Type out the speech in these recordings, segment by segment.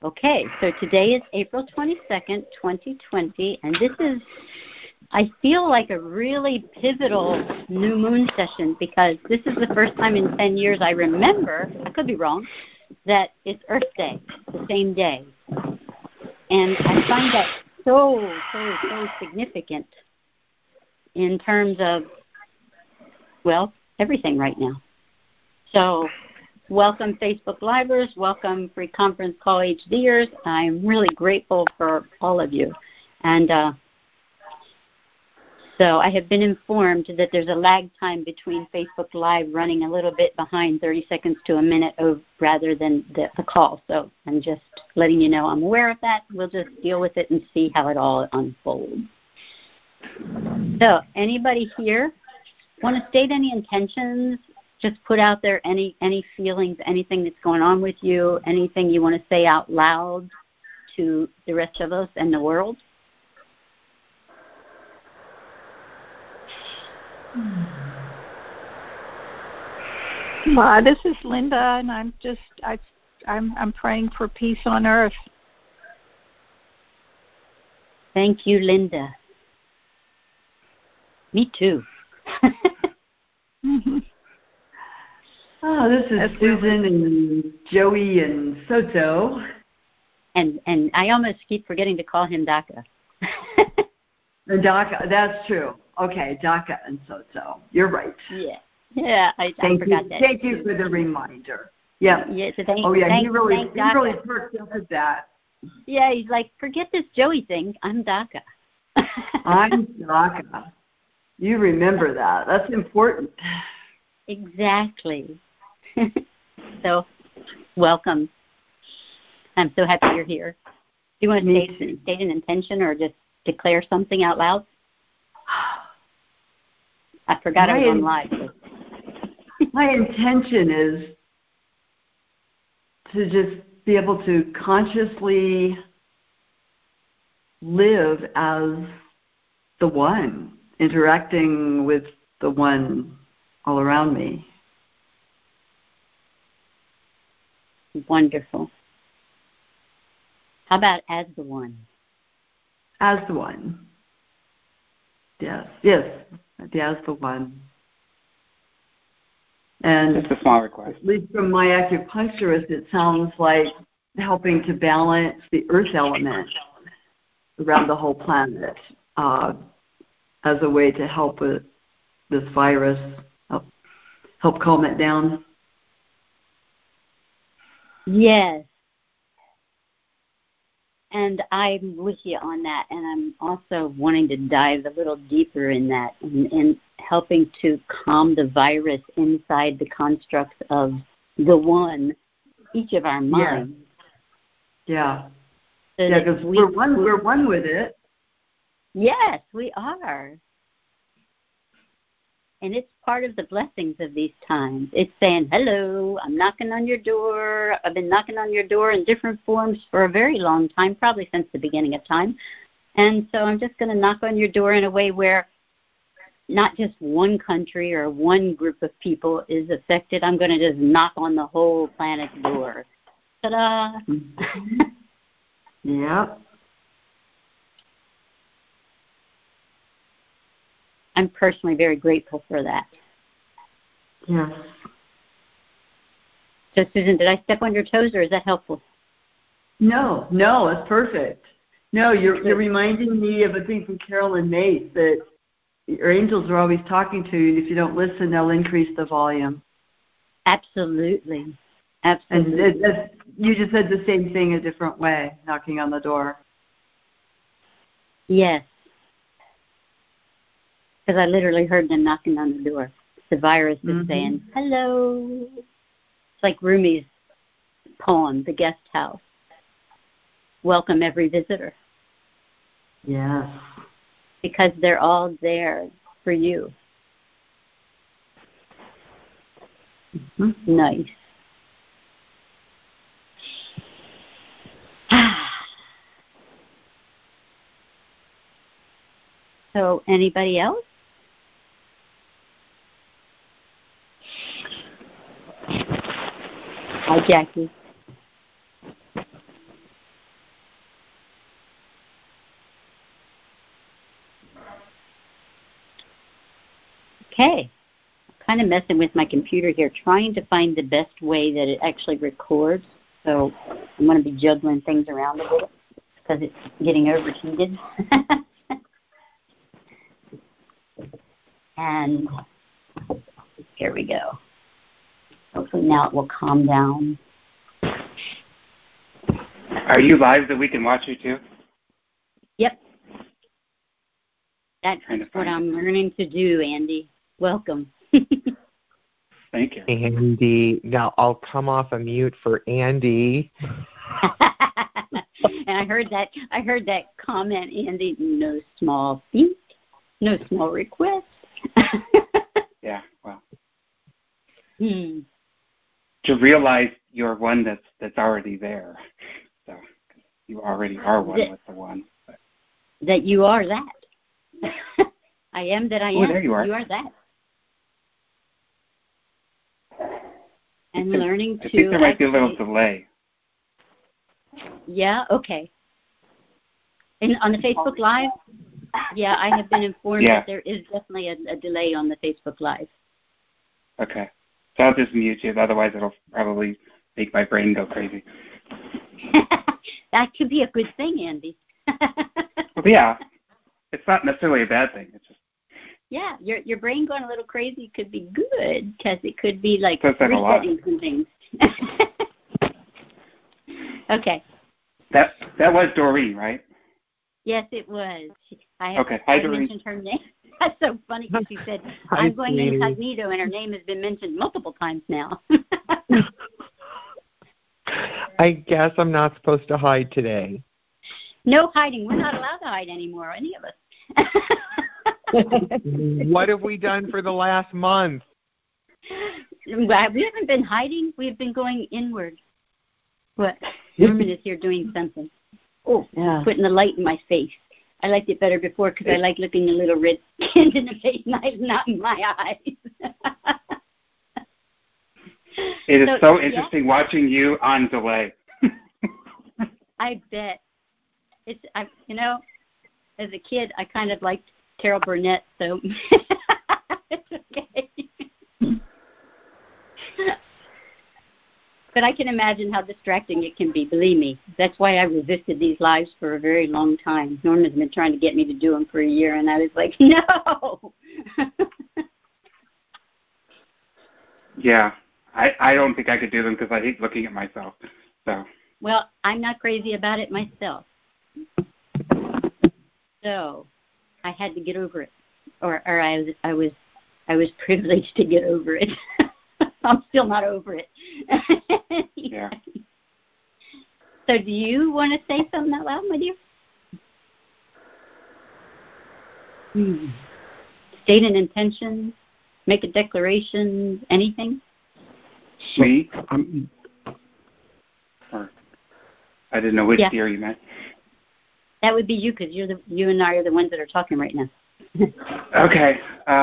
Okay, so today is April 22nd, 2020, and this is, I feel like a really pivotal new moon session because this is the first time in 10 years I remember, I could be wrong, that it's Earth Day, the same day. And I find that so significant in terms of, well, everything right now. So welcome Facebook Livers, welcome Free Conference Call HDers. I'm really grateful for all of you. And so I have been informed that there's a lag time between Facebook Live running a little bit behind 30 seconds to a minute rather than the call. So I'm just letting you know I'm aware of that. We'll just deal with it and see how it all unfolds. So anybody here want to state any intentions? Just put out there any feelings, anything that's going on with you, anything you want to say out loud to the rest of us and the world. This is Linda, and I'm praying for peace on earth. Thank you, Linda. Me too. Mm-hmm. Oh, this is Susan and Joey and Soto. And I almost keep forgetting to call him Daka. Daka, that's true. Okay, Daka and Soto. You're right. Yeah, I forgot that. Thank you for the reminder. Yeah. Yeah. So he really perked up at that. Yeah, he's like, forget this Joey thing. I'm Daka. I'm Daka. You remember that. That's important. Exactly. So, welcome. I'm so happy you're here. Do you want to state an intention or just declare something out loud? I forgot I was on live. My intention is to just be able to consciously live as the one, interacting with the one all around me. Wonderful. How about as the one? As the one. Yes, as the one. And just a small request. At least from my acupuncturist, it sounds like helping to balance the earth element around the whole planet as a way to help with this virus, help calm it down. Yes. And I'm with you on that, and I'm also wanting to dive a little deeper in that and helping to calm the virus inside the constructs of the one, each of our minds. Yeah. So because we're one with it. Yes, we are. And it's part of the blessings of these times. It's saying, hello, I'm knocking on your door. I've been knocking on your door in different forms for a very long time, probably since the beginning of time. And so I'm just going to knock on your door in a way where not just one country or one group of people is affected. I'm going to just knock on the whole planet's door. Ta-da! Mm-hmm. Yeah. I'm personally very grateful for that. Yes. So, Susan, did I step on your toes, or is that helpful? No, it's perfect. No, you're reminding me of a thing from Carolyn Mace that your angels are always talking to you, and if you don't listen, they'll increase the volume. Absolutely. And you just said the same thing a different way, knocking on the door. Yes. Because I literally heard them knocking on the door. The virus is saying, hello. It's like Rumi's poem, The Guest House. Welcome every visitor. Yes. Because they're all there for you. Mm-hmm. Nice. So, anybody else? Hi, Jackie. Okay. Kind of messing with my computer here, trying to find the best way that it actually records. So I'm going to be juggling things around a little because it's getting overheated. And here we go. Hopefully now it will calm down. Are you live so we can watch you too? Yep. That's what I'm learning to do, Andy. Welcome. Thank you. Andy. Now I'll come off a mute for Andy. And I heard that comment, Andy. No small feat, no small request. Yeah, well. To realize you're one that's already there. So you already are one with the one. But. That you are that. I am that I am. There you are. You are that. And learning to. I think there might be a little delay. Yeah. Okay. And on the Facebook Live. Yeah, I have been informed that there is definitely a delay on the Facebook Live. Okay. So I'll just mute you. Otherwise, it'll probably make my brain go crazy. That could be a good thing, Andy. Well, yeah. It's not necessarily a bad thing. It's just. Yeah, your brain going a little crazy could be good because it could be like resetting some things. Okay. That was Doreen, right? Yes, it was. Hi, I Doreen. mentioned her name. That's so funny because she said, I'm going incognito, and her name has been mentioned multiple times now. I guess I'm not supposed to hide today. No hiding. We're not allowed to hide anymore, any of us. What have we done for the last month? We haven't been hiding. We've been going inward. What? Norman is here doing something. Oh, yeah. Putting the light in my face. I liked it better before because I like looking a little red skinned in the face, not in my eyes. It is so interesting watching you on delay. I bet. As a kid, I kind of liked Carol Burnett, so it's okay. But I can imagine how distracting it can be, believe me. That's why I resisted these lives for a very long time. Norman's been trying to get me to do them for a year, and I was like, no! Yeah, I don't think I could do them because I hate looking at myself. So. Well, I'm not crazy about it myself. So I had to get over it, or I was privileged to get over it. I'm still not over it. Yeah. So do you want to say something out loud, my dear? State an intention, make a declaration, anything? Me? Or I didn't know which dear you meant. That would be you because you and I are the ones that are talking right now. Okay.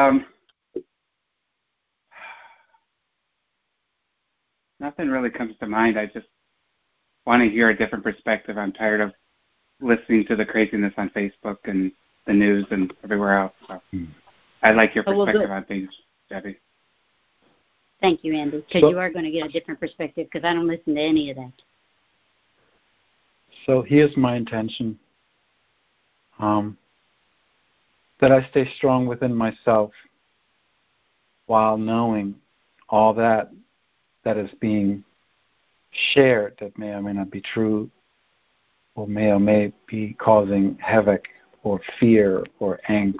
Nothing really comes to mind. I just want to hear a different perspective. I'm tired of listening to the craziness on Facebook and the news and everywhere else. So I like your perspective on things, Debbie. Thank you, Andy, because you are going to get a different perspective because I don't listen to any of that. So here's my intention, that I stay strong within myself while knowing all that is being shared that may or may not be true or may be causing havoc or fear or angst.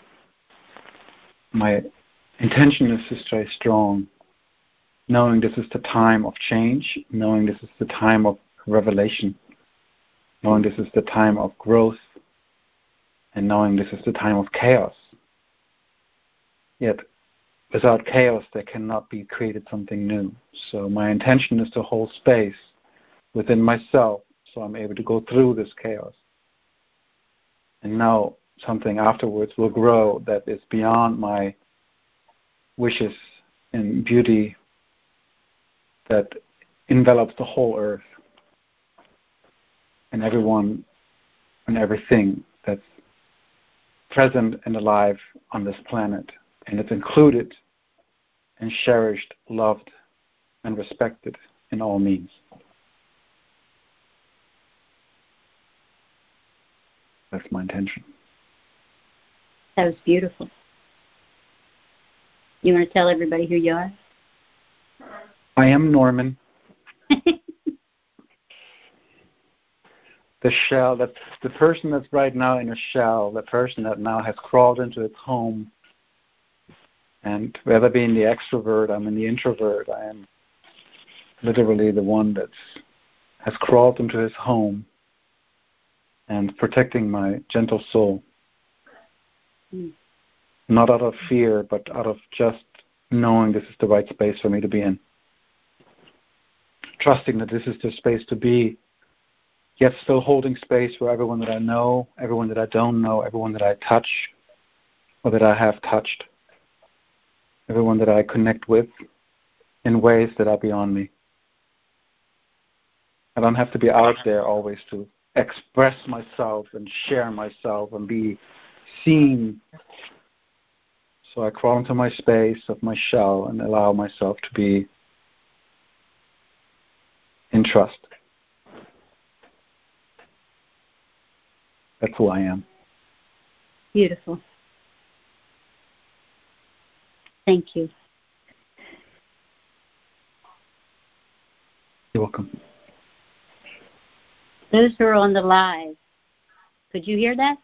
My intention is to stay strong, knowing this is the time of change, knowing this is the time of revelation, knowing this is the time of growth, and knowing this is the time of chaos. Yet, without chaos, there cannot be created something new. So my intention is to hold space within myself so I'm able to go through this chaos. And now something afterwards will grow that is beyond my wishes and beauty that envelops the whole earth and everyone and everything that's present and alive on this planet. and it's included and cherished, loved, and respected in all means. That's my intention. That was beautiful. You want to tell everybody who you are? I am Norman. The shell, that's the person that's right now in a shell, the person that now has crawled into its home. And whether being the extrovert, I'm in the introvert. I am literally the one that has crawled into his home and protecting my gentle soul. Not out of fear, but out of just knowing this is the right space for me to be in. Trusting that this is the space to be, yet still holding space for everyone that I know, everyone that I don't know, everyone that I touch or that I have touched, everyone that I connect with in ways that are beyond me. I don't have to be out there always to express myself and share myself and be seen. So I crawl into my space of my shell and allow myself to be in trust. That's who I am. Beautiful. Thank you. You're welcome. Those who are on the live, could you hear that?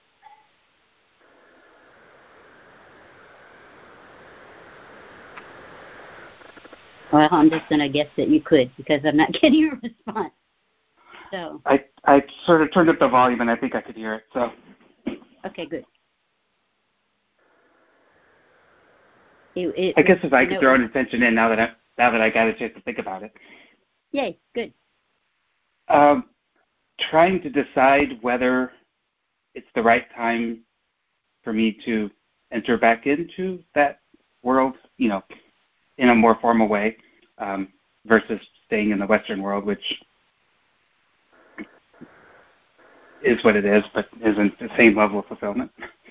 Well, I'm just going to guess that you could because I'm not getting a response. So I sort of turned up the volume and I think I could hear it. So okay, good. I guess if I could throw an intention in now that I got a chance to think about it. Yay, good. Trying to decide whether it's the right time for me to enter back into that world, in a more formal way, versus staying in the Western world, which is what it is, but isn't the same level of fulfillment.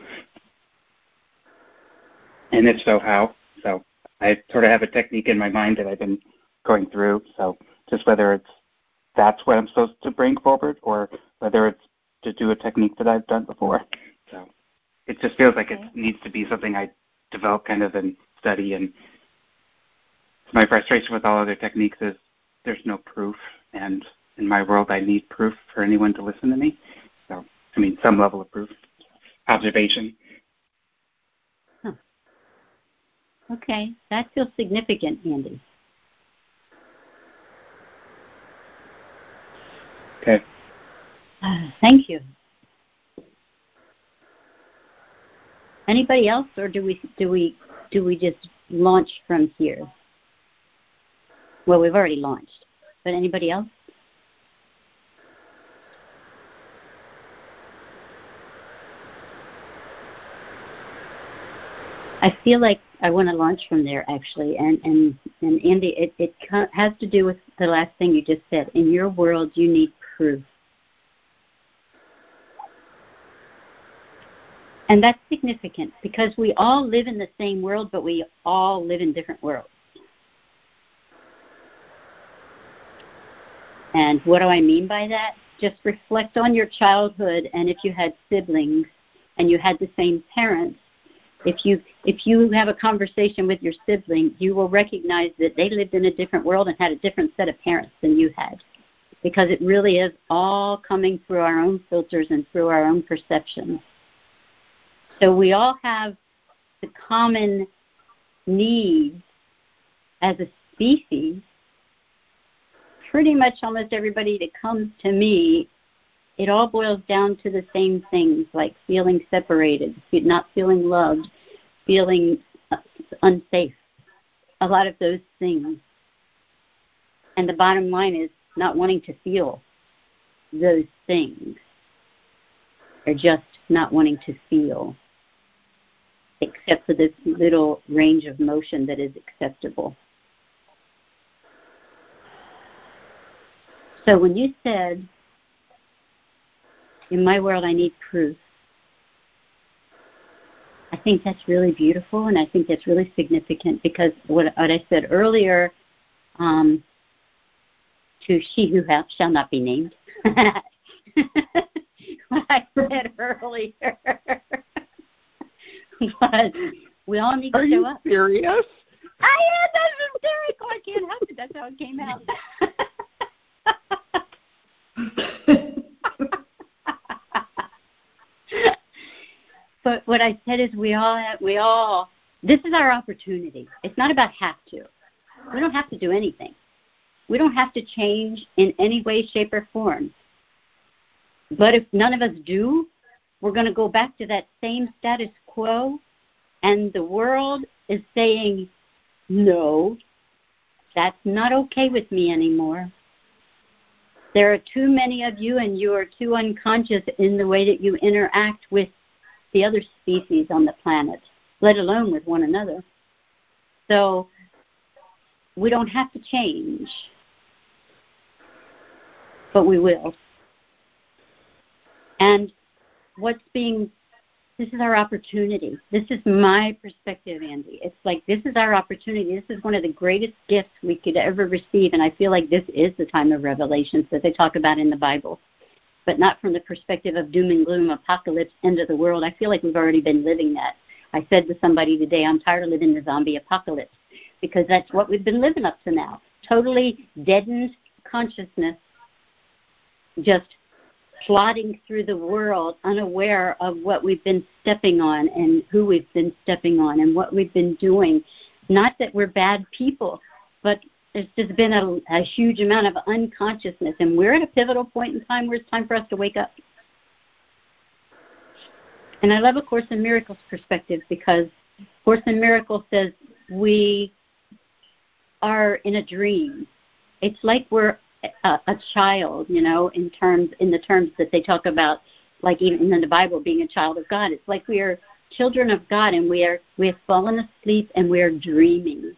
And if so, how? So I sort of have a technique in my mind that I've been going through. So just whether that's what I'm supposed to bring forward or whether it's to do a technique that I've done before. So it just feels like it needs to be something I develop kind of and study. And my frustration with all other techniques is there's no proof. And in my world, I need proof for anyone to listen to me. So, some level of proof, observation. Huh. Okay, that feels significant, Andy. Okay. Thank you. Anybody else, or do we just launch from here? Well, we've already launched, but anybody else? I feel like I want to launch from there, actually. And Andy, it has to do with the last thing you just said. In your world, you need proof. And that's significant because we all live in the same world, but we all live in different worlds. And what do I mean by that? Just reflect on your childhood, and if you had siblings and you had the same parents, if you have a conversation with your sibling, you will recognize that they lived in a different world and had a different set of parents than you had, because it really is all coming through our own filters and through our own perceptions. So we all have the common needs as a species. Pretty much almost everybody that comes to me, it all boils down to the same things, like feeling separated, not feeling loved, feeling unsafe, a lot of those things. And the bottom line is not wanting to feel those things, or just not wanting to feel, except for this little range of motion that is acceptable. So when you said, in my world I need proof, I think that's really beautiful, and I think that's really significant because what I said earlier, to she who shall not be named, what I said earlier was we all need to show up. Are you serious? I am. That's hysterical. I can't help it. That's how it came out. But what I said is we all, this is our opportunity. It's not about have to. We don't have to do anything. We don't have to change in any way, shape, or form. But if none of us do, we're going to go back to that same status quo, and the world is saying, no, that's not okay with me anymore. There are too many of you, and you are too unconscious in the way that you interact with the other species on the planet, let alone with one another. So we don't have to change, but we will. And this is our opportunity. This is my perspective, Andy. It's like this is our opportunity. This is one of the greatest gifts we could ever receive, and I feel like this is the time of revelations that they talk about in the Bible, but not from the perspective of doom and gloom, apocalypse, end of the world. I feel like we've already been living that. I said to somebody today, I'm tired of living the zombie apocalypse because that's what we've been living up to now. Totally deadened consciousness, just plodding through the world, unaware of what we've been stepping on and who we've been stepping on and what we've been doing. Not that we're bad people, but there's just been a huge amount of unconsciousness, and we're at a pivotal point in time where it's time for us to wake up. And I love A Course in Miracles perspective because Course in Miracles says we are in a dream. It's like we're a child, in the terms that they talk about, like even in the Bible, being a child of God. It's like we are children of God, and we have fallen asleep and we are dreaming.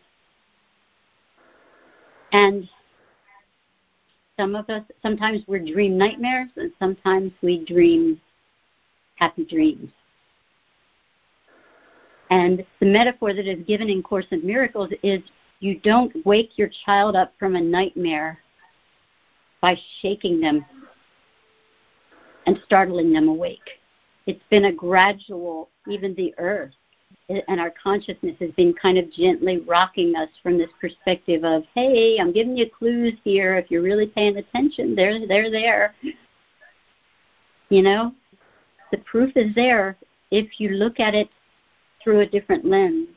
And some of us, sometimes we dream nightmares, and sometimes we dream happy dreams. And the metaphor that is given in Course in Miracles is you don't wake your child up from a nightmare by shaking them and startling them awake. It's been a gradual, even the earth and our consciousness has been kind of gently rocking us from this perspective of, hey, I'm giving you clues here. If you're really paying attention, they're there. The proof is there if you look at it through a different lens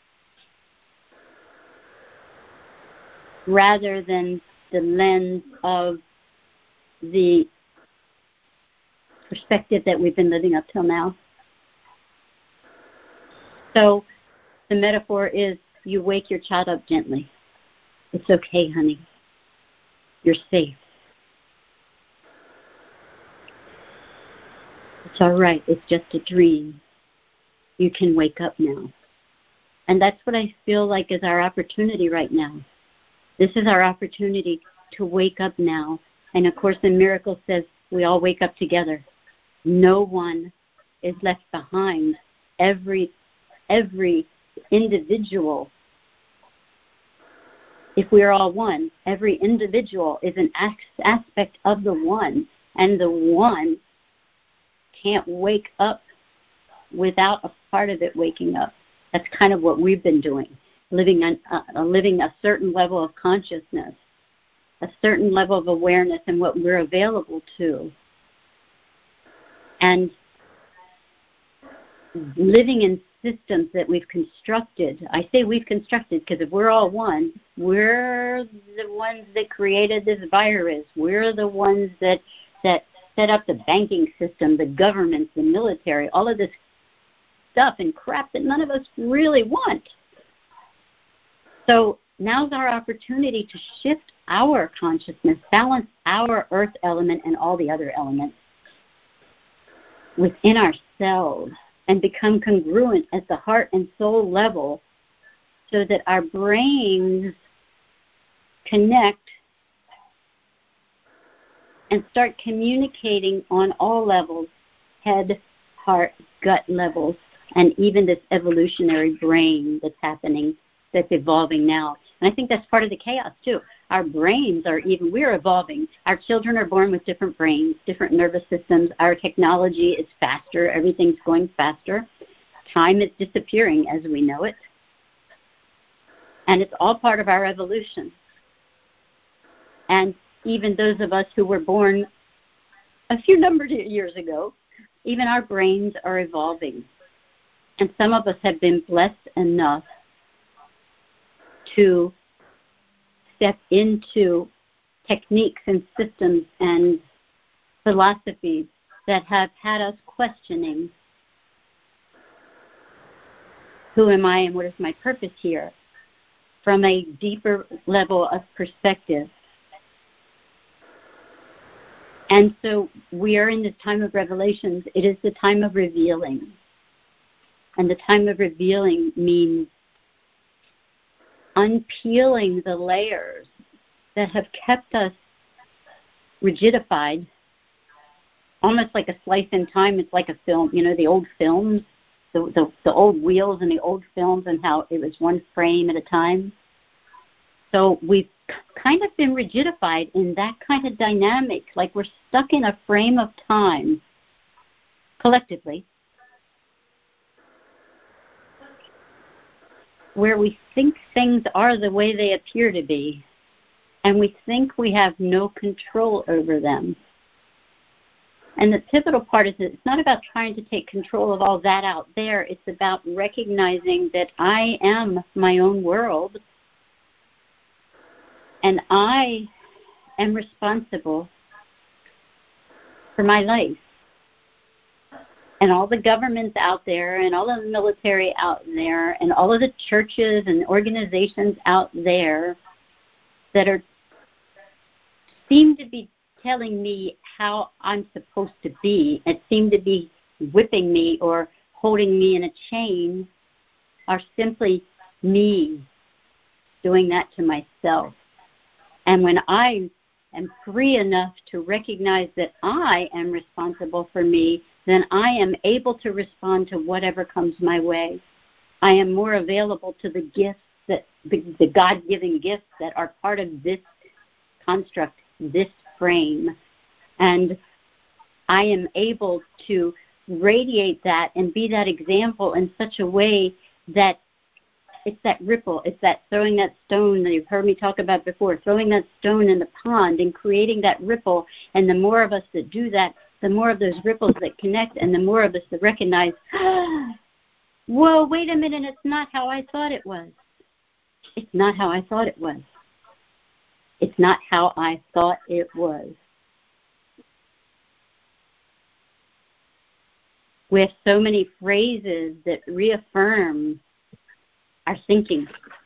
rather than the lens of the perspective that we've been living up till now. So the metaphor is you wake your child up gently. It's okay, honey. You're safe. It's all right. It's just a dream. You can wake up now. And that's what I feel like is our opportunity right now. This is our opportunity to wake up now. And A Course in Miracles says we all wake up together. No one is left behind. Every individual, if we are all one, every individual is an aspect of the one, and the one can't wake up without a part of it waking up. That's kind of what we've been doing, living a certain level of consciousness, a certain level of awareness in what we're available to. And living in systems that we've constructed. I say we've constructed because if we're all one, we're the ones that created this virus. We're the ones that set up the banking system, the government, the military, all of this stuff and crap that none of us really want. So now's our opportunity to shift our consciousness, balance our earth element and all the other elements within ourselves and become congruent at the heart and soul level so that our brains connect and start communicating on all levels, head, heart, gut levels, and even this evolutionary brain that's happening, that's evolving now. And I think that's part of the chaos too. Our brains we're evolving. Our children are born with different brains, different nervous systems. Our technology is faster. Everything's going faster. Time is disappearing as we know it. And it's all part of our evolution. And even those of us who were born a few numbered years ago, even our brains are evolving. And some of us have been blessed enough to step into techniques and systems and philosophies that have had us questioning, who am I and what is my purpose here, from a deeper level of perspective. And so we are in this time of revelations. It is the time of revealing. And the time of revealing means unpeeling the layers that have kept us rigidified, almost like a slice in time. It's like a film, the old films, the old wheels and the old films, and how it was one frame at a time. So we've kind of been rigidified in that kind of dynamic, like we're stuck in a frame of time, collectively, where we think things are the way they appear to be, and we think we have no control over them. And the pivotal part is that it's not about trying to take control of all that out there. It's about recognizing that I am my own world, and I am responsible for my life. And all the governments out there, and all of the military out there, and all of the churches and organizations out there that seem to be telling me how I'm supposed to be, and seem to be whipping me or holding me in a chain, are simply me doing that to myself. And when I am free enough to recognize that I am responsible for me, then I am able to respond to whatever comes my way. I am more available to the gifts, that the God-given gifts that are part of this construct, this frame. And I am able to radiate that and be that example in such a way that it's that ripple, it's that throwing that stone that you've heard me talk about before, throwing that stone in the pond and creating that ripple. And the more of us that do that, the more of those ripples that connect, and the more of us that recognize, whoa, wait a minute, it's not how I thought it was. It's not how I thought it was. It's not how I thought it was. We have so many phrases that reaffirm our thinking.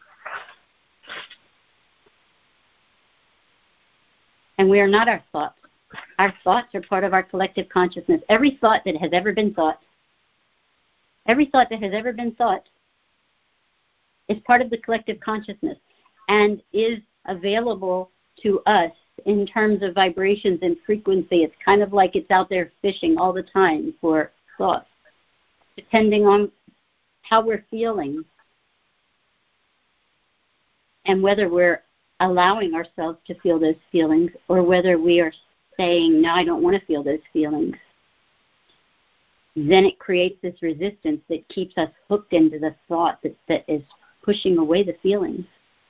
And we are not our thoughts. Our thoughts are part of our collective consciousness. Every thought that has ever been thought is part of the collective consciousness and is available to us in terms of vibrations and frequency. It's kind of like it's out there fishing all the time for thoughts, depending on how we're feeling and whether we're allowing ourselves to feel those feelings or whether we are saying, no, I don't want to feel those feelings. Then it creates this resistance that keeps us hooked into the thought that is pushing away the feelings.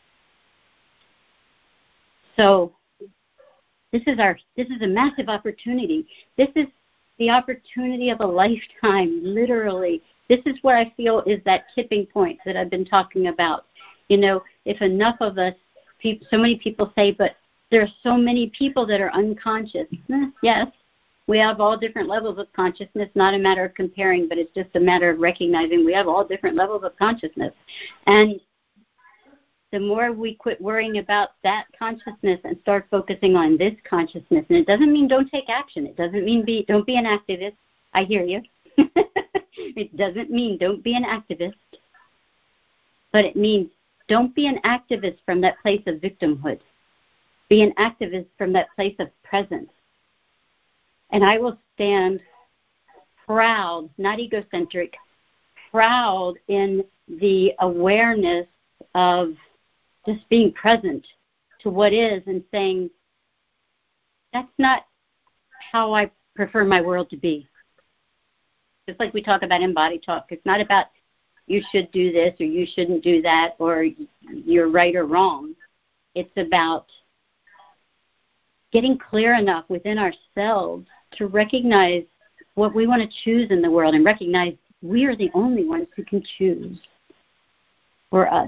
So this is a massive opportunity. This is the opportunity of a lifetime, literally. This is what I feel is that tipping point that I've been talking about. If enough of us, so many people say, but there are so many people that are unconscious. Yes, we have all different levels of consciousness, not a matter of comparing, but it's just a matter of recognizing we have all different levels of consciousness. And the more we quit worrying about that consciousness and start focusing on this consciousness, and it doesn't mean don't take action. It doesn't mean don't be an activist. I hear you. It doesn't mean don't be an activist. But it means don't be an activist from that place of victimhood. Be an activist from that place of presence. And I will stand proud, not egocentric, proud in the awareness of just being present to what is and saying, that's not how I prefer my world to be. Just like we talk about in Body Talk, it's not about you should do this or you shouldn't do that or you're right or wrong. It's about getting clear enough within ourselves to recognize what we want to choose in the world and recognize we are the only ones who can choose for us.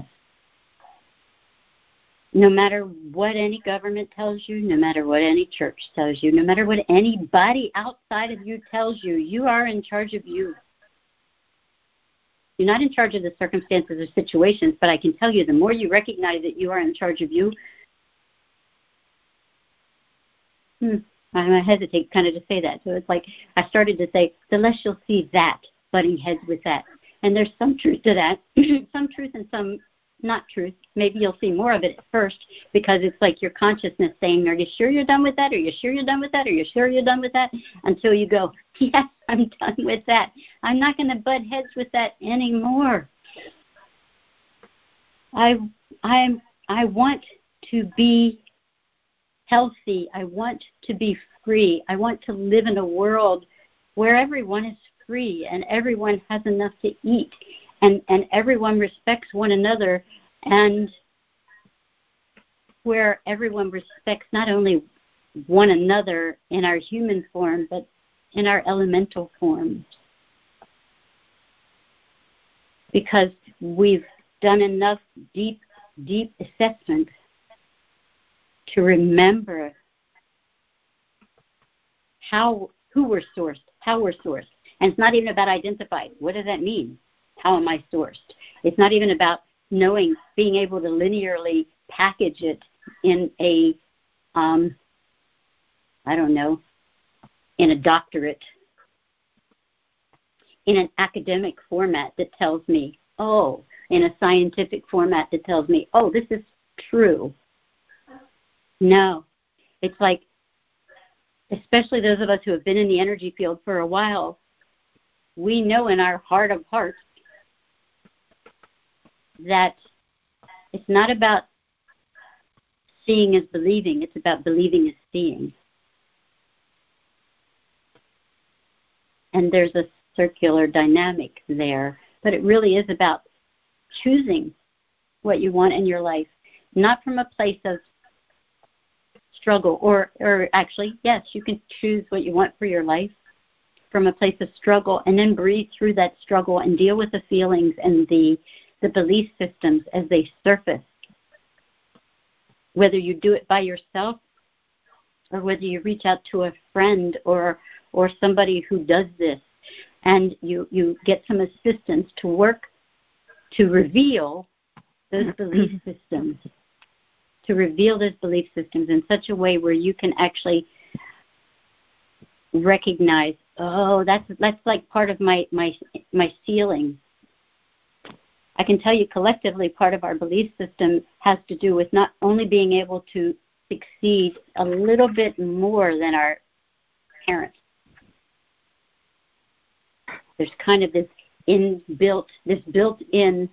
No matter what any government tells you, no matter what any church tells you, no matter what anybody outside of you tells you, you are in charge of you. You're not in charge of the circumstances or situations, but I can tell you the more you recognize that you are in charge of you, I hesitate kind of to say that. So it's like I started to say, the less you'll see that butting heads with that. And there's some truth to that, some truth and some not truth. Maybe you'll see more of it at first because it's like your consciousness saying, are you sure you're done with that? Are you sure you're done with that? Are you sure you're done with that? Until you go, yes, I'm done with that. I'm not going to butt heads with that anymore. I want to be healthy. I want to be free. I want to live in a world where everyone is free and everyone has enough to eat and everyone respects one another, and where everyone respects not only one another in our human form but in our elemental forms. Because we've done enough deep assessment to remember who we're sourced, how we're sourced. And it's not even about identified. What does that mean? How am I sourced? It's not even about knowing, being able to linearly package it in a, in a doctorate, in an academic format that tells me, in a scientific format that tells me, this is true. No. It's like, especially those of us who have been in the energy field for a while, we know in our heart of hearts that it's not about seeing as believing, it's about believing as seeing. And there's a circular dynamic there, but it really is about choosing what you want in your life, not from a place of struggle, or actually, yes, you can choose what you want for your life from a place of struggle and then breathe through that struggle and deal with the feelings and the belief systems as they surface. Whether you do it by yourself or whether you reach out to a friend or somebody who does this and you get some assistance to work to reveal those belief systems, in such a way where you can actually recognize, that's like part of my ceiling. I can tell you collectively part of our belief system has to do with not only being able to succeed a little bit more than our parents. There's kind of this built-in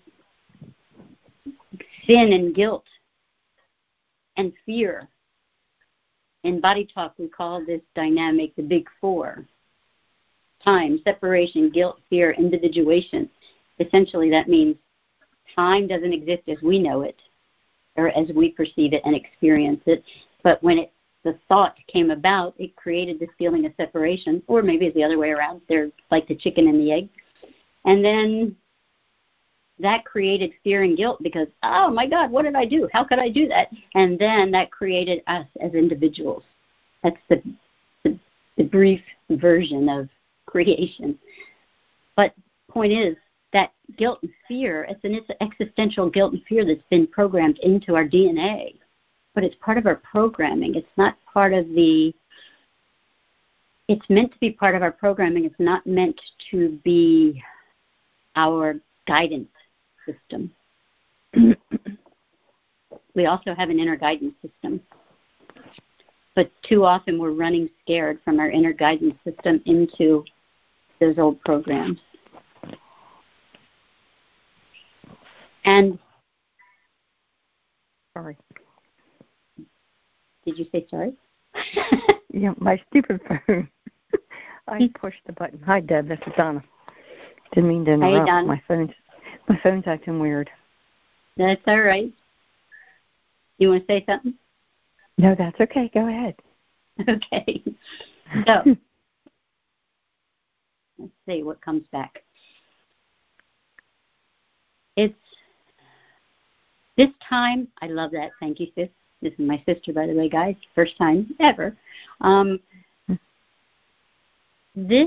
sin and guilt and fear. In Body Talk, we call this dynamic the Big Four. Time, separation, guilt, fear, individuation. Essentially, that means time doesn't exist as we know it or as we perceive it and experience it. But when the thought came about, it created this feeling of separation, or maybe it's the other way around. They're like the chicken and the egg. And then that created fear and guilt because, oh, my God, what did I do? How could I do that? And then that created us as individuals. That's the brief version of creation. But point is, that guilt and fear, it's an existential guilt and fear that's been programmed into our DNA. But it's part of our programming. It's not part of it's meant to be part of our programming. It's not meant to be our guidance system. We also have an inner guidance system. But too often we're running scared from our inner guidance system into those old programs. And Sorry. did you say sorry? Yeah, my stupid phone. I pushed the button. Hi, Deb. This is Donna. Didn't mean to interrupt. Hey, Donna. My phone's acting weird. That's all right. You want to say something? No, that's okay. Go ahead. Okay. So, let's see what comes back. It's this time. I love that. Thank you, sis. This is my sister, by the way, guys. First time ever. This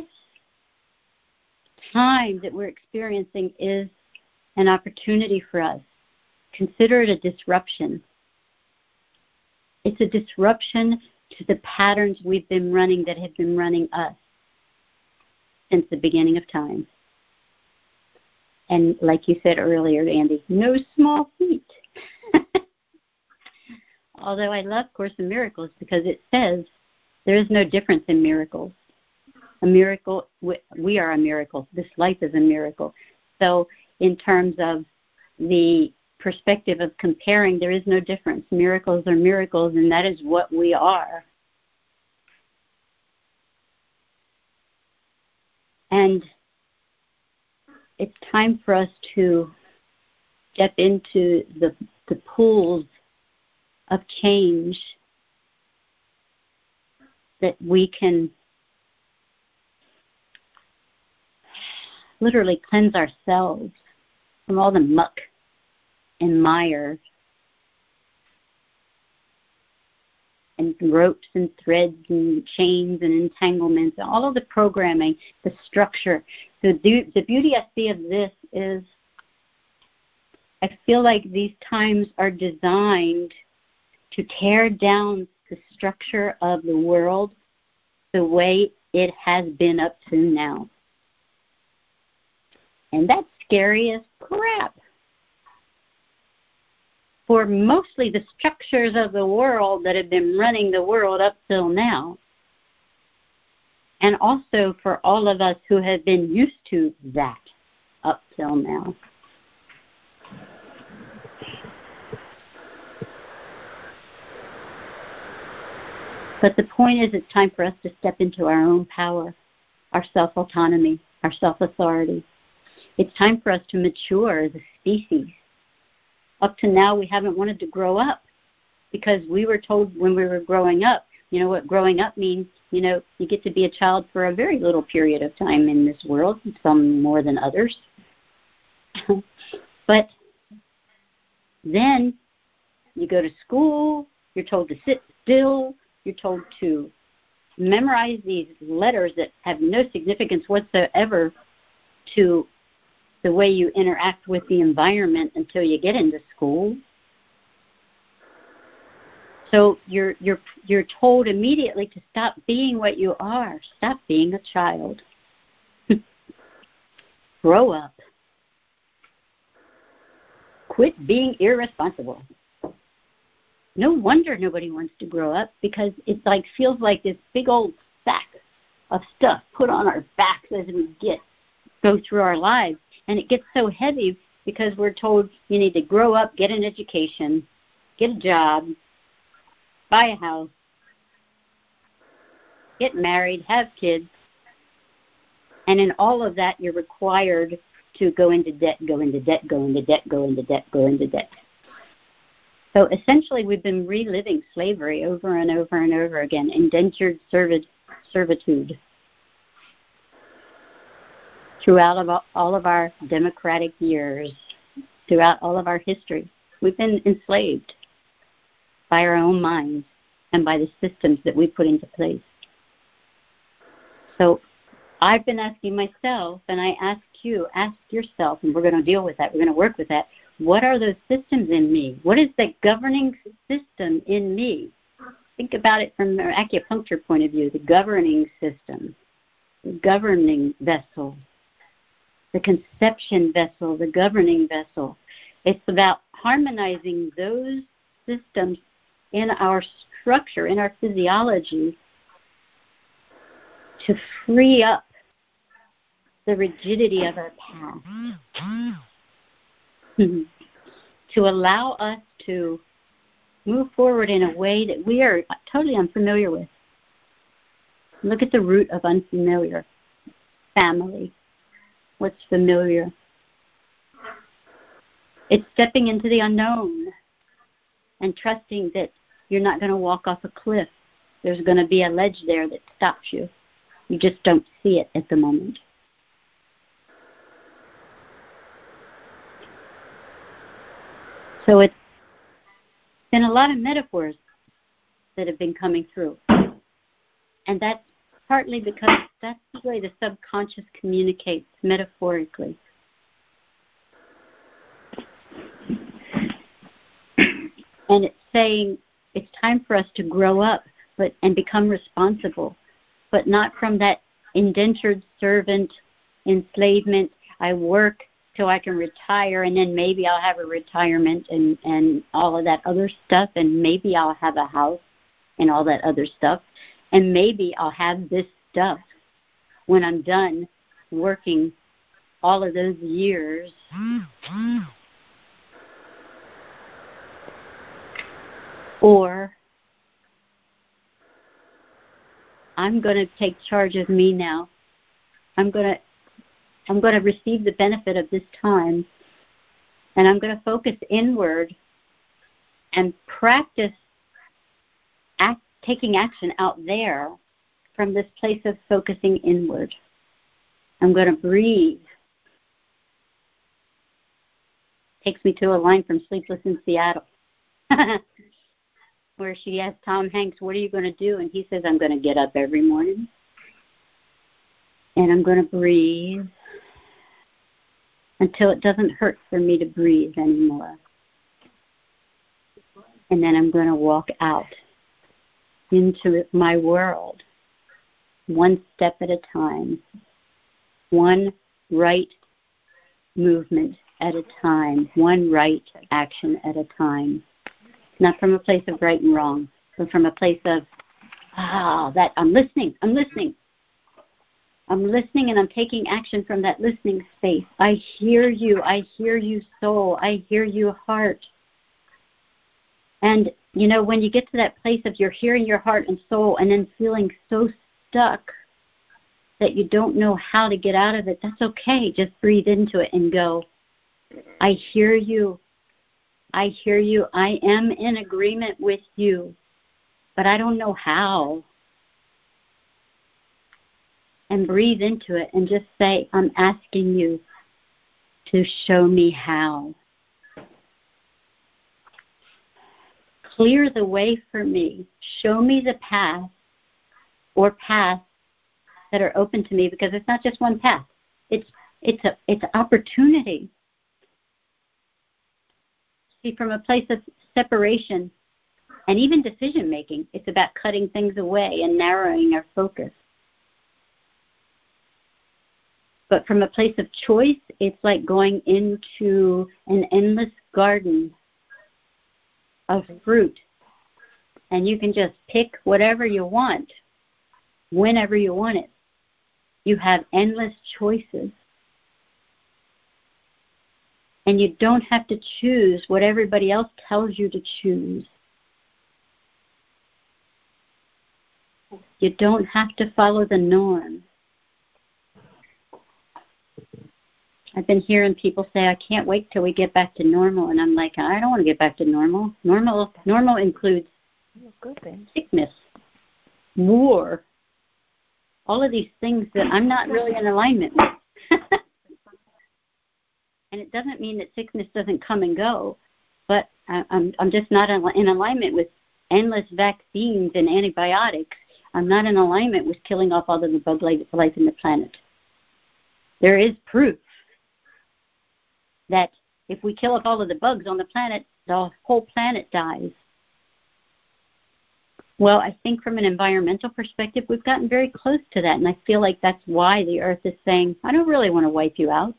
time that we're experiencing is an opportunity for us. Consider it a disruption. It's a disruption to the patterns we've been running that have been running us since the beginning of time. And like you said earlier, Andy, no small feat. Although I love Course in Miracles because it says there is no difference in miracles. A miracle, we are a miracle. This life is a miracle. So in terms of the perspective of comparing, there is no difference. Miracles are miracles, and that is what we are. And it's time for us to step into the pools of change that we can literally cleanse ourselves from all the muck and mire and ropes and threads and chains and entanglements, and all of the programming, the structure. The beauty I see of this is I feel like these times are designed to tear down the structure of the world the way it has been up to now. And that's scary as crap. For mostly the structures of the world that have been running the world up till now. And also for all of us who have been used to that up till now. But the point is, it's time for us to step into our own power, our self-autonomy, our self-authority. It's time for us to mature as a species. Up to now, we haven't wanted to grow up because we were told when we were growing up, you know what growing up means? You know, you get to be a child for a very little period of time in this world, some more than others. But then you go to school, you're told to sit still, you're told to memorize these letters that have no significance whatsoever to the way you interact with the environment until you get into school. So you're told immediately to stop being what you are. Stop being a child. Grow up. Quit being irresponsible. No wonder nobody wants to grow up, because it feels like this big old sack of stuff put on our backs as we go through our lives. And it gets so heavy because we're told you need to grow up, get an education, get a job, buy a house, get married, have kids. And in all of that, you're required to go into debt, go into debt, go into debt, go into debt, go into debt. So essentially, we've been reliving slavery over and over and over again, indentured servitude. Throughout all of our democratic years, throughout all of our history, we've been enslaved by our own minds and by the systems that we put into place. So I've been asking myself, and I ask you, ask yourself, and we're going to deal with that. We're going to work with that. What are those systems in me? What is the governing system in me? Think about it from an acupuncture point of view, the governing system, the governing vessel, the conception vessel, the governing vessel. It's about harmonizing those systems in our structure, in our physiology, to free up the rigidity of our past. to allow us to move forward in a way that we are totally unfamiliar with. Look at the root of unfamiliar. Family. What's familiar? It's stepping into the unknown and trusting that you're not going to walk off a cliff. There's going to be a ledge there that stops you. You just don't see it at the moment. So it's been a lot of metaphors that have been coming through. And that's partly because that's the way the subconscious communicates metaphorically. And it's saying it's time for us to grow up and become responsible, but not from that indentured servant enslavement. I work till I can retire, and then maybe I'll have a retirement and all of that other stuff, and maybe I'll have a house and all that other stuff, and maybe I'll have this stuff when I'm done working all of those years. Or I'm going to take charge of me now. I'm going to receive the benefit of this time, and I'm going to focus inward and practice taking action out there from this place of focusing inward. I'm going to breathe. Takes me to a line from Sleepless in Seattle, where she asks Tom Hanks, what are you going to do? And he says, I'm going to get up every morning, and I'm going to breathe until it doesn't hurt for me to breathe anymore. And then I'm going to walk out into my world, one step at a time, one right movement at a time, one right action at a time. Not from a place of right and wrong, but from a place of, that I'm listening, and I'm taking action from that listening space. I hear you, soul, I hear you, heart. And, when you get to that place of you're hearing your heart and soul and then feeling so stuck that you don't know how to get out of it, that's okay. Just breathe into it and go, I hear you. I hear you. I am in agreement with you, but I don't know how. And breathe into it and just say, I'm asking you to show me how. Clear the way for me. Show me the path or paths that are open to me, because it's not just one path. It's opportunity. See, from a place of separation and even decision making, it's about cutting things away and narrowing our focus. But from a place of choice, it's like going into an endless garden of fruit. And you can just pick whatever you want, whenever you want it. You have endless choices. And you don't have to choose what everybody else tells you to choose. You don't have to follow the norm. I've been hearing people say, I can't wait till we get back to normal. And I'm like, I don't want to get back to normal. Normal includes sickness, war, all of these things that I'm not really in alignment with. And it doesn't mean that sickness doesn't come and go, but I'm just not in alignment with endless vaccines and antibiotics. I'm not in alignment with killing off all of the bug life in the planet. There is proof that if we kill off all of the bugs on the planet, the whole planet dies. Well, I think from an environmental perspective, we've gotten very close to that, and I feel like that's why the Earth is saying, I don't really want to wipe you out.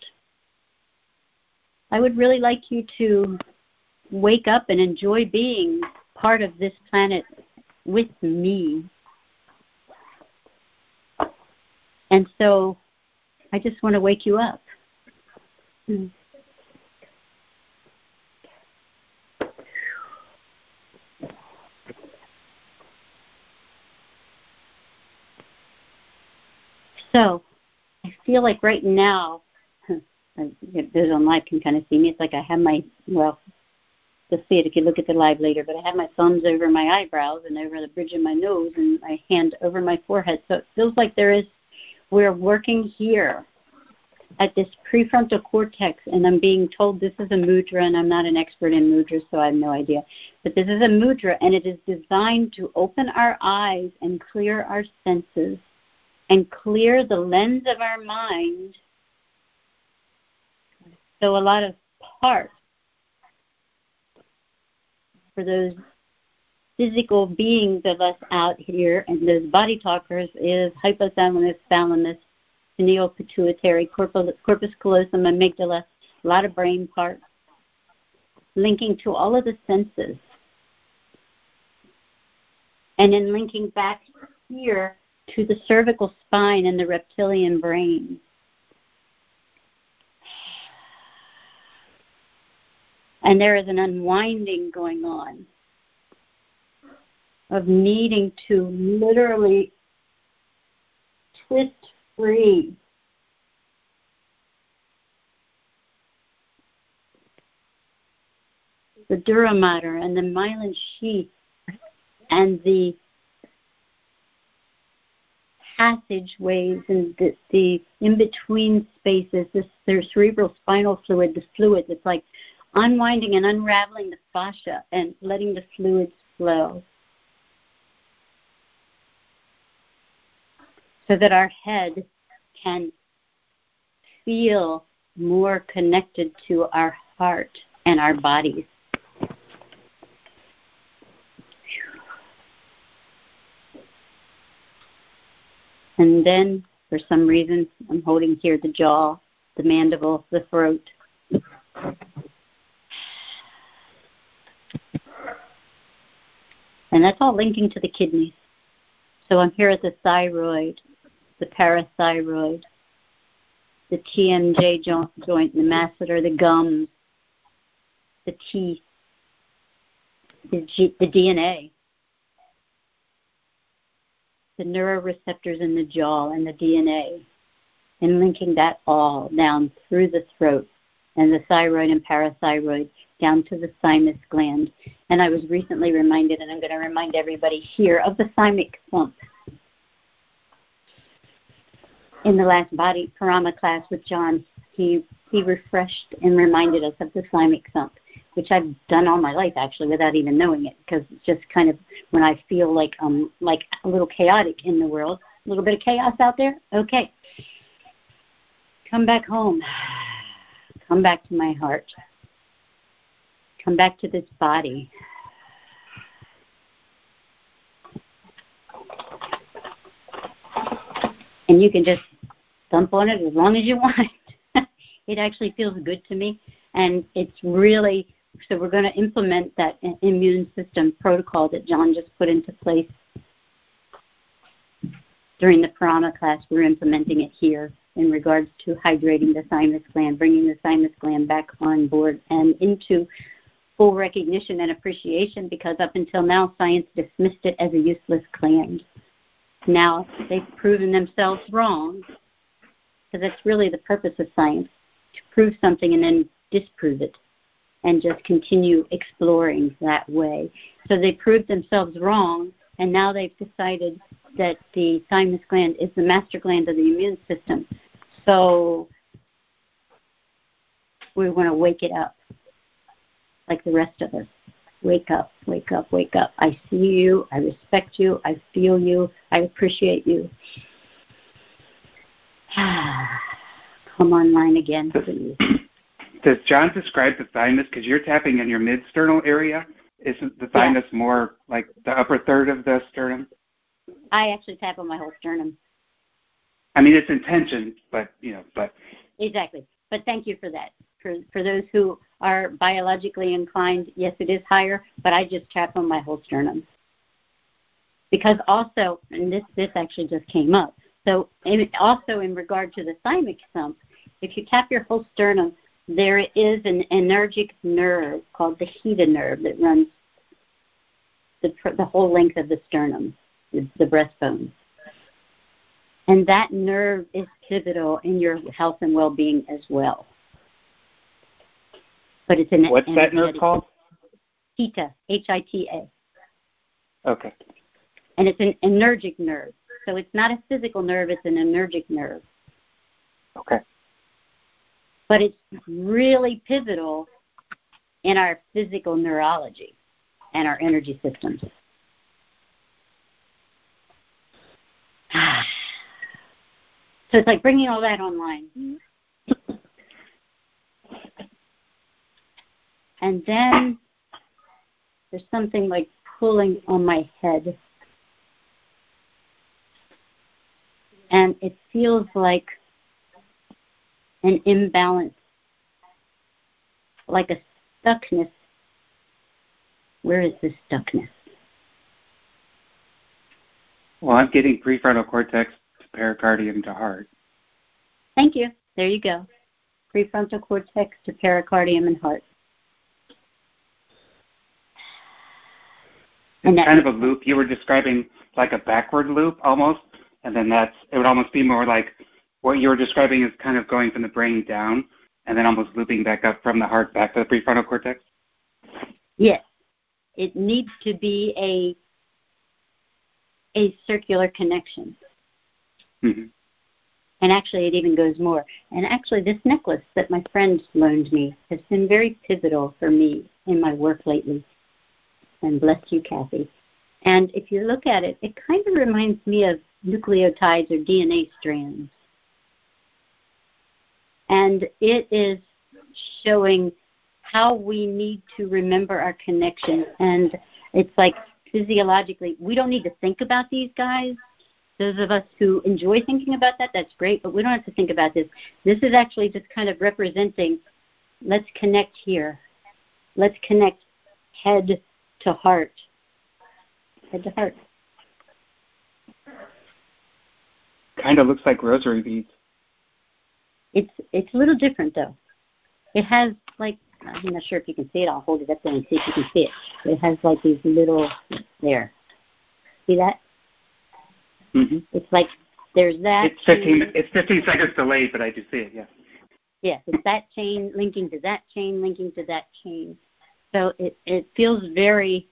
I would really like you to wake up and enjoy being part of this planet with me. And so I just want to wake you up. So I feel like right now, those on live can kind of see me. It's like I have my, well, you'll see it if you look at the live later, but I have my thumbs over my eyebrows and over the bridge of my nose and my hand over my forehead. So it feels like we're working here at this prefrontal cortex, and I'm being told this is a mudra, and I'm not an expert in mudras, so I have no idea. But this is a mudra, and it is designed to open our eyes and clear our senses and clear the lens of our mind. So a lot of parts for those physical beings of us out here and those body talkers is hypothalamus, thalamus, pineal pituitary, corpus callosum, amygdala, a lot of brain parts, linking to all of the senses. And then linking back here to the cervical spine and the reptilian brain. And there is an unwinding going on of needing to literally twist free the dura mater and the myelin sheath and the passageways and the in-between spaces, their cerebral spinal fluid, the fluids. It's like unwinding and unraveling the fascia and letting the fluids flow so that our head can feel more connected to our heart and our bodies. And then, for some reason, I'm holding here the jaw, the mandible, the throat. And that's all linking to the kidneys. So I'm here at the thyroid, the parathyroid, the TMJ joint, the masseter, the gums, the teeth, the DNA, the neuroreceptors in the jaw and the DNA, and linking that all down through the throat and the thyroid and parathyroid down to the thymus gland. And I was recently reminded, and I'm going to remind everybody here, of the thymic thump. In the last body Parama class with John, he refreshed and reminded us of the thymic thump, which I've done all my life actually without even knowing it, because it's just kind of when I feel like a little chaotic in the world, a little bit of chaos out there. Okay, come back home, come back to my heart, come back to this body. And you can just thump on it as long as you want. It actually feels good to me. And it's really, so we're going to implement that immune system protocol that John just put into place during the Parama class. We're implementing it here in regards to hydrating the thymus gland, bringing the thymus gland back on board and into full recognition and appreciation, because up until now, science dismissed it as a useless gland. Now they've proven themselves wrong, because that's really the purpose of science, to prove something and then disprove it and just continue exploring that way. So they proved themselves wrong, and now they've decided that the thymus gland is the master gland of the immune system. So we want to wake it up like the rest of us. Wake up, wake up, wake up. I see you. I respect you. I feel you. I appreciate you. Come online again, please. Does John describe the thymus, because you're tapping in your mid-sternal area? Isn't the thymus more like the upper third of the sternum? I actually tap on my whole sternum. I mean, it's intention, but. Exactly. But thank you for that. For those who are biologically inclined, yes, it is higher, but I just tap on my whole sternum. Because also, and this actually just came up, so also in regard to the thymic thump, if you tap your whole sternum, there is an energic nerve called the HIDA nerve that runs the whole length of the sternum, the breastbone. And that nerve is pivotal in your health and well-being as well. But it's an What's that nerve called? Hita, H-I-T-A. Okay. And it's an energic nerve. So it's not a physical nerve, it's an energic nerve. Okay. But it's really pivotal in our physical neurology and our energy systems. So it's like bringing all that online. And then there's something like pulling on my head. And it feels like an imbalance, like a stuckness. Where is this stuckness? Well, I'm getting prefrontal cortex to pericardium to heart. Thank you. There you go. Prefrontal cortex to pericardium and heart. It's kind of a loop. You were describing like a backward loop almost, and then it would almost be more like what you were describing is kind of going from the brain down and then almost looping back up from the heart back to the prefrontal cortex? Yes. It needs to be a circular connection. Mm-hmm. And actually, it even goes more. And actually, this necklace that my friend loaned me has been very pivotal for me in my work lately. And bless you, Kathy. And if you look at it, it kind of reminds me of nucleotides or DNA strands. And it is showing how we need to remember our connection. And it's like physiologically, we don't need to think about these guys. Those of us who enjoy thinking about that, that's great, but we don't have to think about this. This is actually just kind of representing, let's connect here. Let's connect head to heart. Head to heart. Kind of looks like rosary beads. It's a little different, though. It has, like, I'm not sure if you can see it. I'll hold it up there and see if you can see it. But it has, like, these little, there. See that? Mm-hmm. It's like there's that. It's 15 seconds delayed, but I do see it, yeah. Yes, it's that chain linking to that chain, linking to that chain. So it feels very,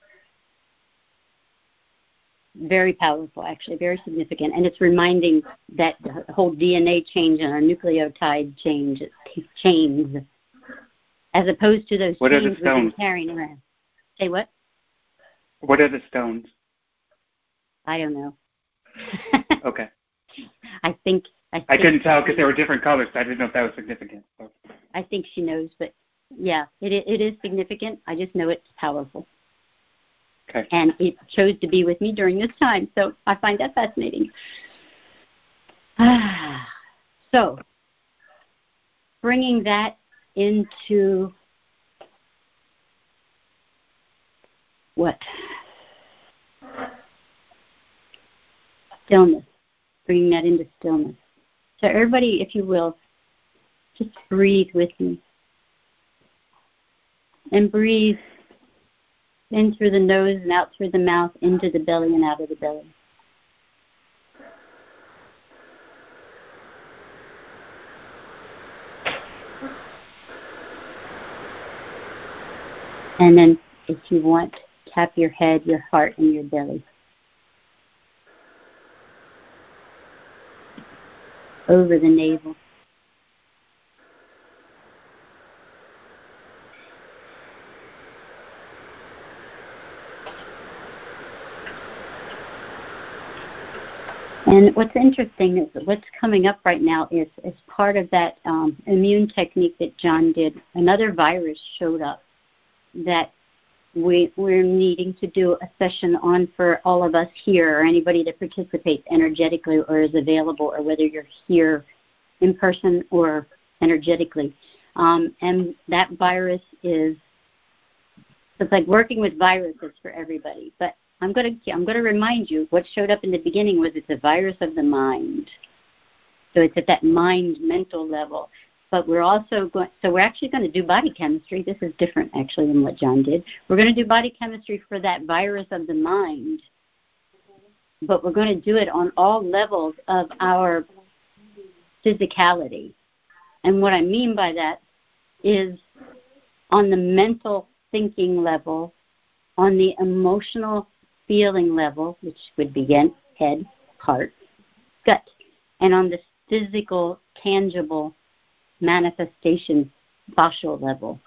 very powerful, actually, very significant. And it's reminding that the whole DNA change and our nucleotide chains, as opposed to those what chains we've been carrying around. Say what? What are the stones? I don't know. Okay. I think I couldn't tell because they were different colors, so I didn't know if that was significant. So. I think she knows, but yeah, it is significant. I just know it's powerful. Okay. And it chose to be with me during this time, so I find that fascinating. So, bringing that into what? Stillness. Bringing that into stillness. So everybody, if you will, just breathe with me. And breathe in through the nose and out through the mouth, into the belly and out of the belly. And then, if you want, tap your head, your heart, and your belly. Over the navel. And what's interesting is what's coming up right now is as part of that immune technique that John did, another virus showed up that we're needing to do a session on for all of us here or anybody that participates energetically or is available, or whether you're here in person or energetically. And that virus is, it's like working with viruses for everybody. But I'm going to remind you, what showed up in the beginning was it's a virus of the mind. So it's at that mind mental level. But we're also we're actually going to do body chemistry. This is different actually than what John did. We're going to do body chemistry for that virus of the mind. but we're going to do it on all levels of our physicality. And what I mean by that is on the mental thinking level, on the emotional feeling level, which would begin head, heart, gut, and on the physical, tangible manifestation, fascial level.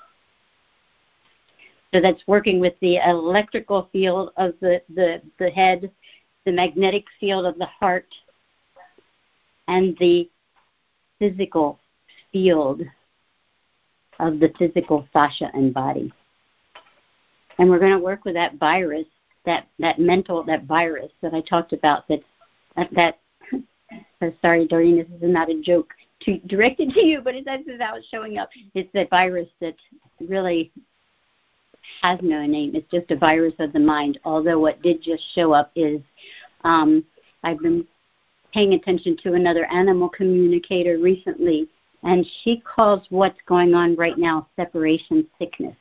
So that's working with the electrical field of the head, the magnetic field of the heart, and the physical field of the physical fascia and body. And we're going to work with that virus, that virus that I talked about, that sorry, Doreen, this is not a joke directed to you, but that's how it's showing up. It's that virus that really has no name. It's just a virus of the mind, although what did just show up is I've been paying attention to another animal communicator recently, and she calls what's going on right now separation sickness.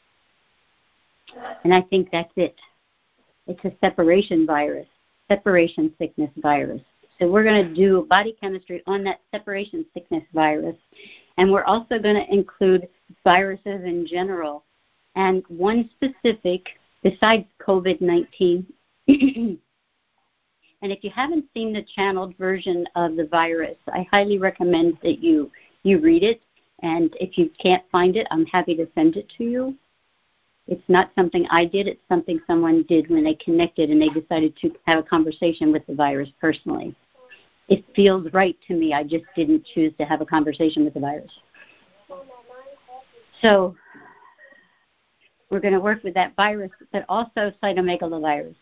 And I think that's it. It's a separation virus, separation sickness virus. So we're going to do body chemistry on that separation sickness virus. And we're also going to include viruses in general. And one specific, besides COVID-19, and if you haven't seen the channeled version of the virus, I highly recommend that you read it. And if you can't find it, I'm happy to send it to you. It's not something I did. It's something someone did when they connected and they decided to have a conversation with the virus personally. It feels right to me. I just didn't choose to have a conversation with the virus. So we're going to work with that virus, but also cytomegalovirus.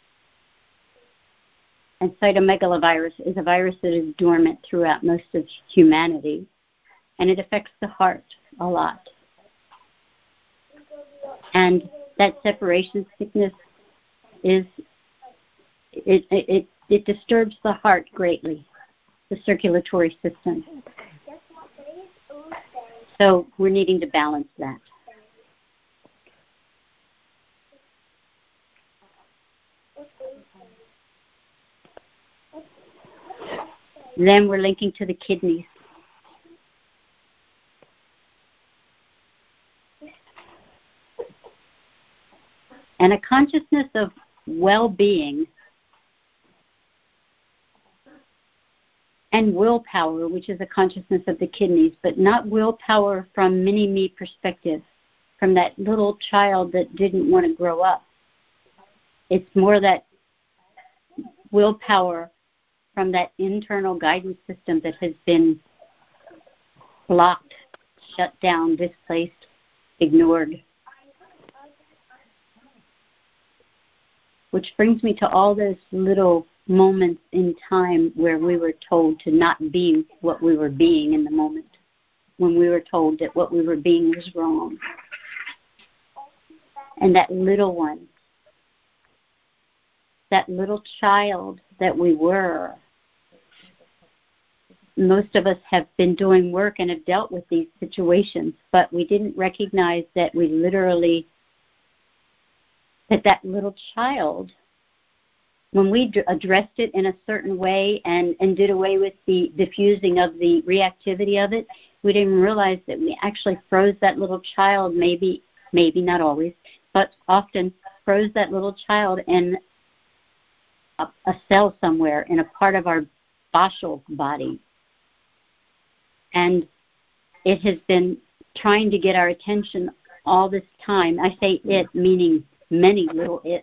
And cytomegalovirus is a virus that is dormant throughout most of humanity, and it affects the heart a lot. And that separation sickness it disturbs the heart greatly, the circulatory system. So we're needing to balance that. Then we're linking to the kidneys. And a consciousness of well-being and willpower, which is a consciousness of the kidneys, but not willpower from mini-me perspective, from that little child that didn't want to grow up. It's more that willpower from that internal guidance system that has been blocked, shut down, displaced, ignored. Which brings me to all those little moments in time where we were told to not be what we were being in the moment, when we were told that what we were being was wrong. And that little one, that little child that we were, most of us have been doing work and have dealt with these situations, but we didn't recognize that we literally, that little child, when we addressed it in a certain way and did away with the diffusing of the reactivity of it, we didn't realize that we actually froze that little child, maybe not always, but often froze that little child in a cell somewhere, in a part of our fascial body. And it has been trying to get our attention all this time. I say it, meaning many little it's.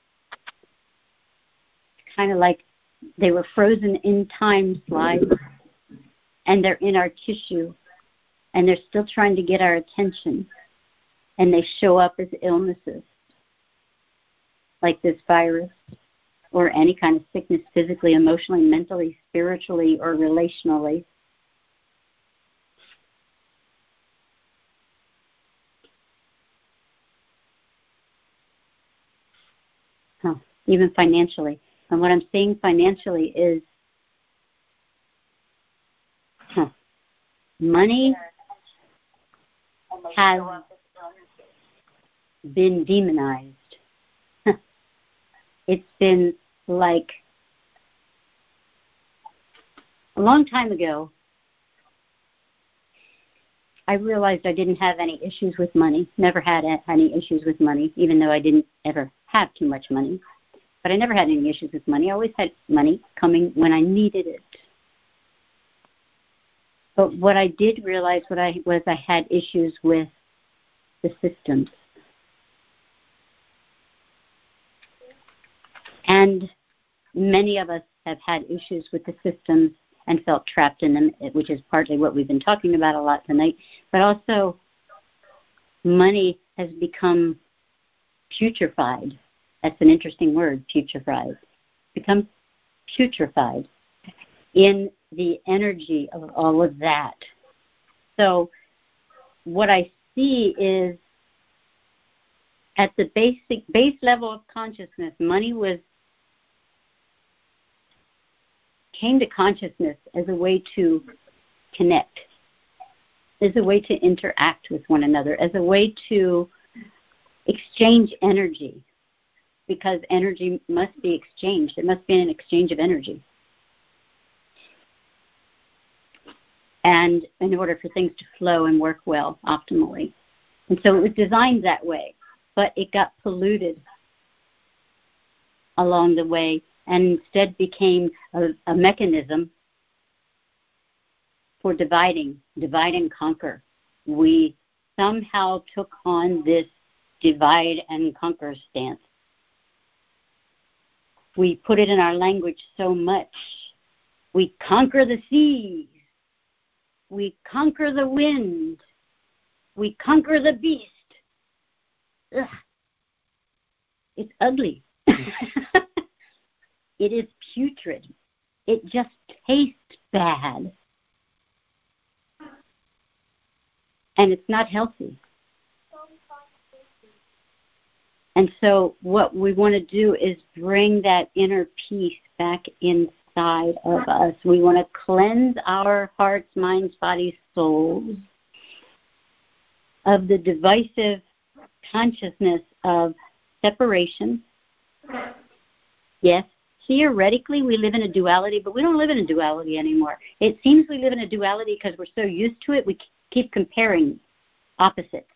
Kind of like they were frozen in time slides, and they're in our tissue, and they're still trying to get our attention, and they show up as illnesses, like this virus, or any kind of sickness physically, emotionally, mentally, spiritually, or relationally. Even financially. And what I'm seeing financially is money has been demonized. It's been like a long time ago, I realized I didn't have any issues with money, never had any issues with money, even though I didn't ever have too much money. But I never had any issues with money. I always had money coming when I needed it. But what I did realize was I had issues with the systems. And many of us have had issues with the systems and felt trapped in them, which is partly what we've been talking about a lot tonight. But also, money has become putrefied. That's an interesting word, putrefied. Become putrefied in the energy of all of that. So what I see is at the base level of consciousness, money came to consciousness as a way to connect, as a way to interact with one another, as a way to exchange energy, because energy must be exchanged. There must be an exchange of energy. And in order for things to flow and work well, optimally. And so it was designed that way, but it got polluted along the way and instead became a mechanism for divide and conquer. We somehow took on this divide and conquer stance. We put it in our language so much. We conquer the seas. We conquer the wind. We conquer the beast. Ugh. It's ugly. It is putrid. It just tastes bad. And it's not healthy. And so what we want to do is bring that inner peace back inside of us. We want to cleanse our hearts, minds, bodies, souls of the divisive consciousness of separation. Yes, theoretically we live in a duality, but we don't live in a duality anymore. It seems we live in a duality because we're so used to it, we keep comparing opposites.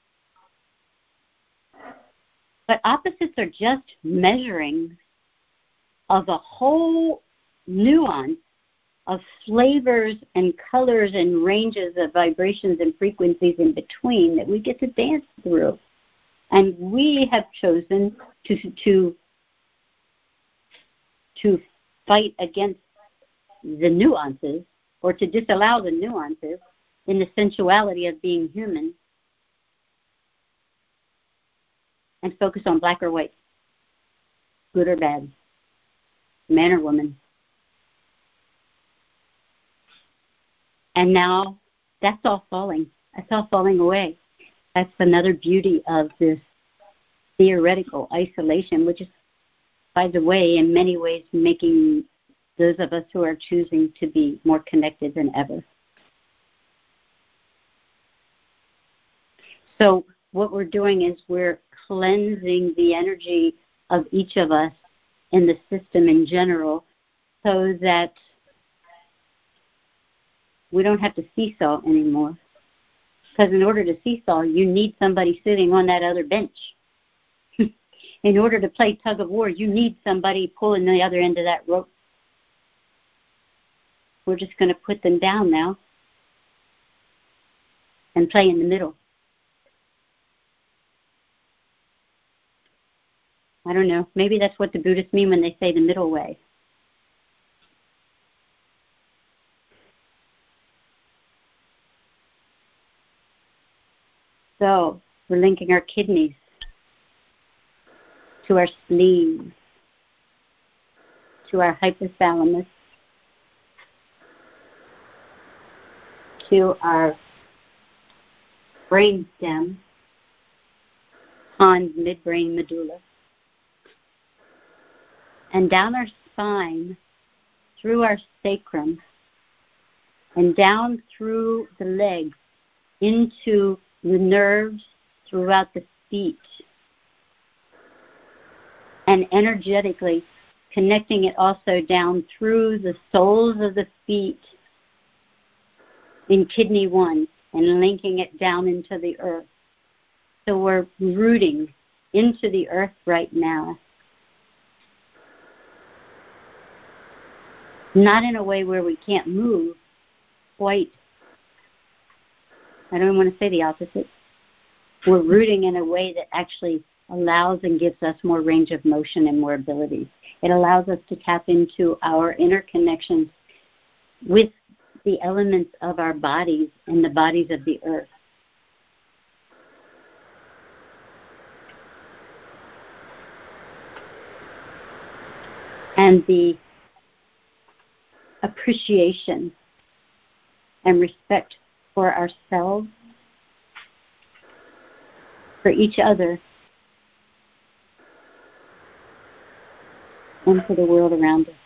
But opposites are just measuring of a whole nuance of flavors and colors and ranges of vibrations and frequencies in between that we get to dance through. And we have chosen to fight against the nuances, or to disallow the nuances in the sensuality of being human, and focus on black or white, good or bad, man or woman. And now that's all falling. That's all falling away. That's another beauty of this theoretical isolation, which is, by the way, in many ways making those of us who are choosing to be more connected than ever. So what we're doing is we're cleansing the energy of each of us in the system in general so that we don't have to seesaw anymore. Because in order to seesaw, you need somebody sitting on that other bench. In order to play tug of war, you need somebody pulling the other end of that rope. We're just going to put them down now and play in the middle. I don't know. Maybe that's what the Buddhists mean when they say the middle way. So we're linking our kidneys to our spleen, to our hypothalamus, to our brainstem, pons, midbrain, medulla, and down our spine, through our sacrum, and down through the legs, into the nerves throughout the feet, and energetically connecting it also down through the soles of the feet in kidney 1 and linking it down into the earth. So we're rooting into the earth right now. Not in a way where we can't move, quite. I don't want to say the opposite. We're rooting in a way that actually allows and gives us more range of motion and more abilities. It allows us to tap into our interconnections with the elements of our bodies and the bodies of the earth. And the appreciation and respect for ourselves, for each other, and for the world around us.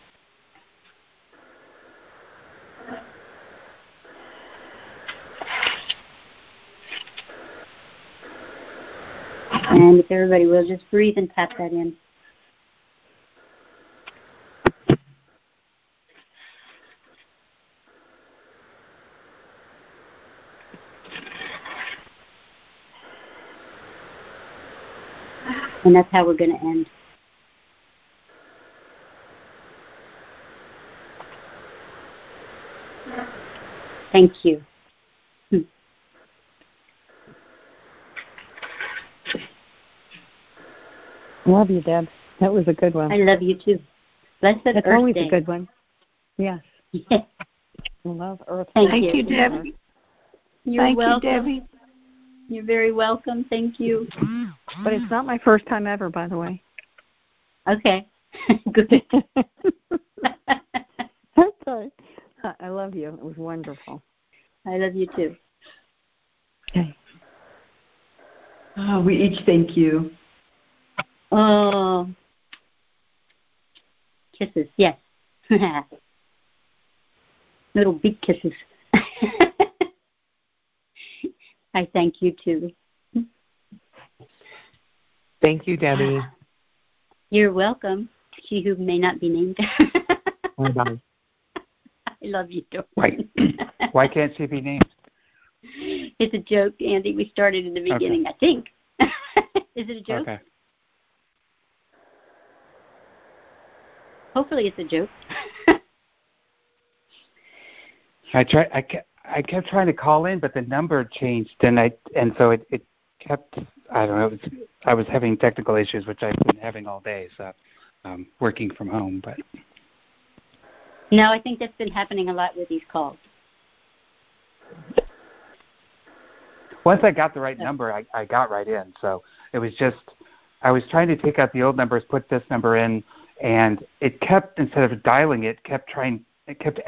And if everybody will just breathe and tap that in. And that's how we're going to end. Thank you. Love you, Deb. That was a good one. I love you too. Blessed That's Earth always Day. a good one. Yes. Yes. I love Earth. Thank you, Debbie. You're welcome. You, Debbie. You're very welcome. Thank you. But it's not my first time ever, by the way. Okay. Good. Sorry. I love you. It was wonderful. I love you too. Okay. Oh, we each thank you. Oh. Kisses, yes. Little big kisses. I thank you too. Thank you, Debbie. You're welcome. She who may not be named. Bye-bye. I love you, Dorian. Why can't she be named? It's a joke, Andy. We started in the beginning, okay. I think. Is it a joke? Okay. Hopefully it's a joke. I kept trying to call in, but the number changed, and so it kept. I don't know. I was having technical issues, which I've been having all day. So, working from home, but. No, I think that's been happening a lot with these calls. Once I got the right number, I got right in. So it was just, I was trying to take out the old numbers, put this number in, and it kept, instead of dialing it, kept